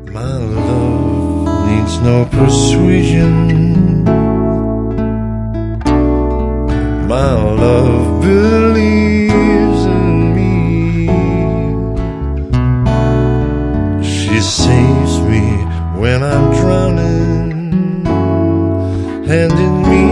My love needs no persuasion. My love believes in me. She saves me when I'm drowning, and in me